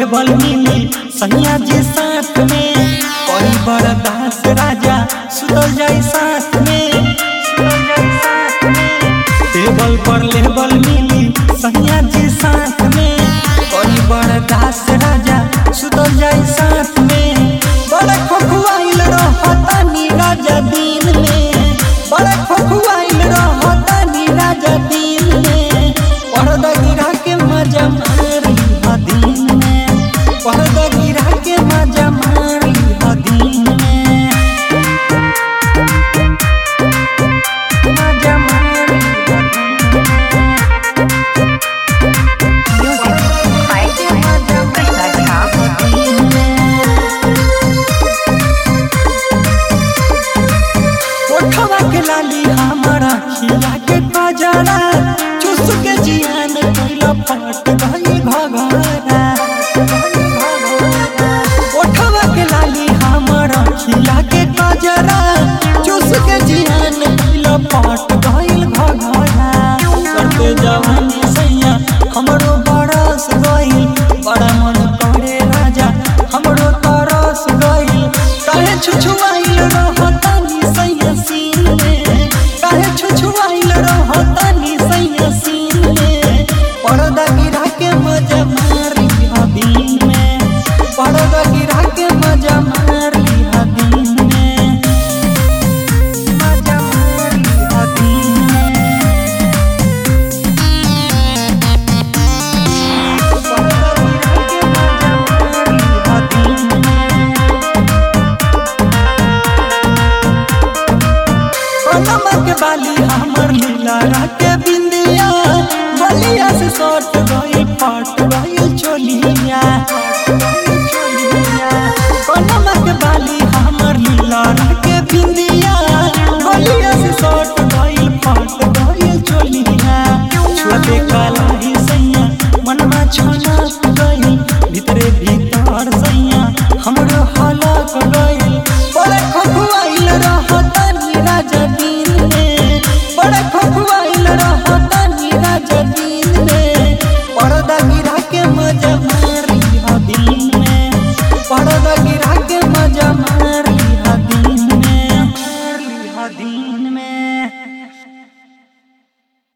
लेवल मिली सैया जी साथ में कोई बर्दाश्त राजा सुतल जाई साथ में टेबल पर लेवल मिली सैया जी साथ में कोई बर्दाश्त राजा सुतल जाई साथ में बड़ा खोखुआइल रहतानी राजा दिन में बड़ा खोखुआइल रहतानी राजा दिन में पर्दा गिरा के मजा मारी हा दिन में पर्दा गिरा के मजा मारी हा दिन में मजा मारी हा के लाली हमारा खिया के कजरा चुस के जियान कैला पट गई घघरा ओठवा के लाली हमारा खिया के कजरा चुस के जियान कैला पट गई घघरा करते जवानी सैया हमरो बरस गई बड़ा मन करे राजा हमरो तरस गई काहे छुछुआइल रहतानी सैया सीन में काहे छुछुआइल रहतानी सैया सीन में पर्दा गिरा के मजा मारी हा दिन में पर्दा गिरा के मजा मारी हा दिन में मजा मारी हा दिन में पर्दा गिरा के मजा मारी हा दिन में कनमा के बाली हमर लीला के बिंदिया बलिया से सट गई फट गई चोलिया कनमा के बाली हमर लीला के बिंदिया बलिया से सट गई फट गई चोलिया छुते कालाई सैया मनमा छनक गई भीतरे भीतर सैया हमरो हलक गई